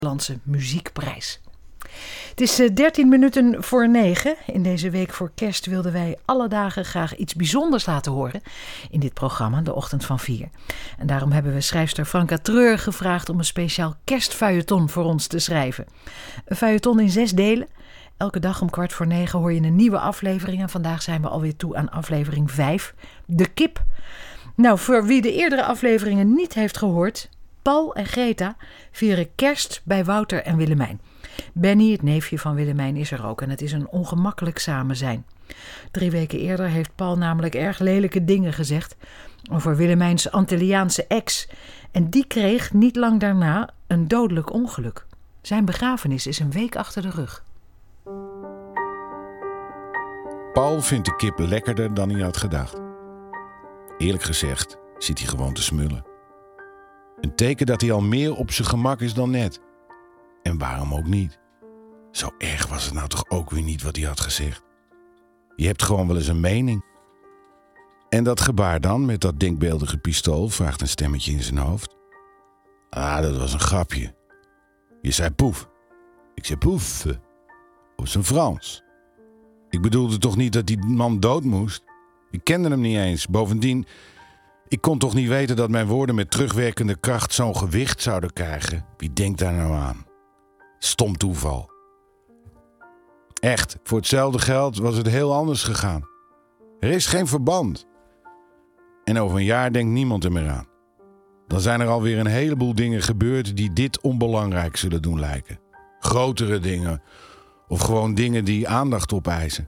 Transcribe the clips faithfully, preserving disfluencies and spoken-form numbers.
Nederlandse Muziekprijs. Het is dertien minuten voor negen. In deze week voor kerst wilden wij alle dagen graag iets bijzonders laten horen in dit programma, de Ochtend van Vier. En daarom hebben we schrijfster Franka Treur gevraagd om een speciaal kerstfeuilleton voor ons te schrijven. Een feuilleton in zes delen. Elke dag om kwart voor negen hoor je een nieuwe aflevering. En vandaag zijn we alweer toe aan aflevering vijf, De Kip. Nou, voor wie de eerdere afleveringen niet heeft gehoord, Paul en Greta vieren kerst bij Wouter en Willemijn. Benny, het neefje van Willemijn, is er ook en het is een ongemakkelijk samen zijn. Drie weken eerder heeft Paul namelijk erg lelijke dingen gezegd over Willemijns Antilliaanse ex. En die kreeg niet lang daarna een dodelijk ongeluk. Zijn begrafenis is een week achter de rug. Paul vindt de kip lekkerder dan hij had gedacht. Eerlijk gezegd zit hij gewoon te smullen. Een teken dat hij al meer op zijn gemak is dan net. En waarom ook niet? Zo erg was het nou toch ook weer niet wat hij had gezegd. Je hebt gewoon wel eens een mening. En dat gebaar dan met dat denkbeeldige pistool, vraagt een stemmetje in zijn hoofd. Ah, dat was een grapje. Je zei poef. Ik zei poef. Op zijn Frans. Ik bedoelde toch niet dat die man dood moest? Ik kende hem niet eens. Bovendien, ik kon toch niet weten dat mijn woorden met terugwerkende kracht zo'n gewicht zouden krijgen? Wie denkt daar nou aan? Stom toeval. Echt, voor hetzelfde geld was het heel anders gegaan. Er is geen verband. En over een jaar denkt niemand er meer aan. Dan zijn er alweer een heleboel dingen gebeurd die dit onbelangrijk zullen doen lijken. Grotere dingen. Of gewoon dingen die aandacht opeisen.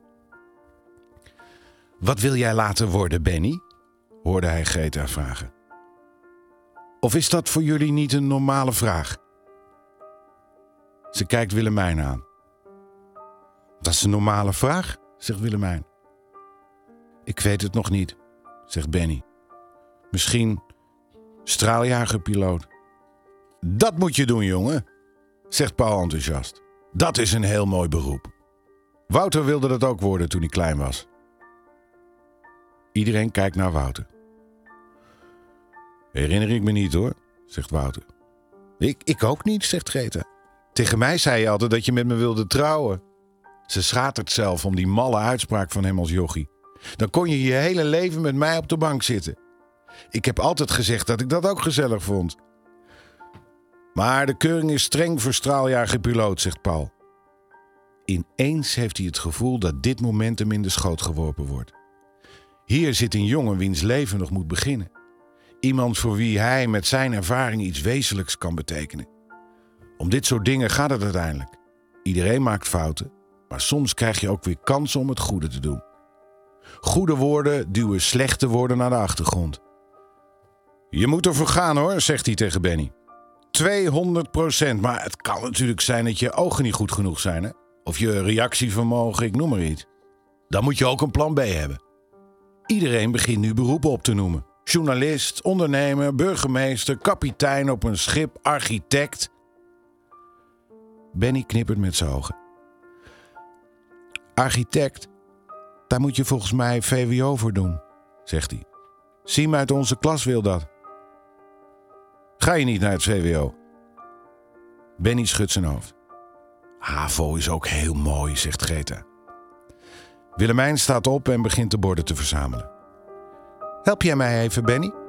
Wat wil jij later worden, Benny? Hoorde hij Greta vragen. Of is dat voor jullie niet een normale vraag? Ze kijkt Willemijn aan. Dat is een normale vraag, zegt Willemijn. Ik weet het nog niet, zegt Benny. Misschien straaljagerpiloot. Dat moet je doen, jongen, zegt Paul enthousiast. Dat is een heel mooi beroep. Wouter wilde dat ook worden toen hij klein was. Iedereen kijkt naar Wouter. Herinner ik me niet hoor, zegt Wouter. Ik, ik ook niet, zegt Greta. Tegen mij zei je altijd dat je met me wilde trouwen. Ze schatert zelf om die malle uitspraak van hem als jochie. Dan kon je je hele leven met mij op de bank zitten. Ik heb altijd gezegd dat ik dat ook gezellig vond. Maar de keuring is streng voor straaljagerpiloot, zegt Paul. Ineens heeft hij het gevoel dat dit moment hem in de schoot geworpen wordt. Hier zit een jongen wiens leven nog moet beginnen. Iemand voor wie hij met zijn ervaring iets wezenlijks kan betekenen. Om dit soort dingen gaat het uiteindelijk. Iedereen maakt fouten, maar soms krijg je ook weer kansen om het goede te doen. Goede woorden duwen slechte woorden naar de achtergrond. Je moet ervoor gaan hoor, zegt hij tegen Benny. tweehonderd procent, maar het kan natuurlijk zijn dat je ogen niet goed genoeg zijn, hè? Of je reactievermogen, ik noem maar iets. Dan moet je ook een plan B hebben. Iedereen begint nu beroepen op te noemen. Journalist, ondernemer, burgemeester, kapitein op een schip, architect. Benny knippert met zijn ogen. Architect, daar moet je volgens mij V W O voor doen, zegt hij. Siem uit onze klas wil dat. Ga je niet naar het V W O? Benny schudt zijn hoofd. HAVO is ook heel mooi, zegt Greta. Willemijn staat op en begint de borden te verzamelen. Help jij mij even, Benny?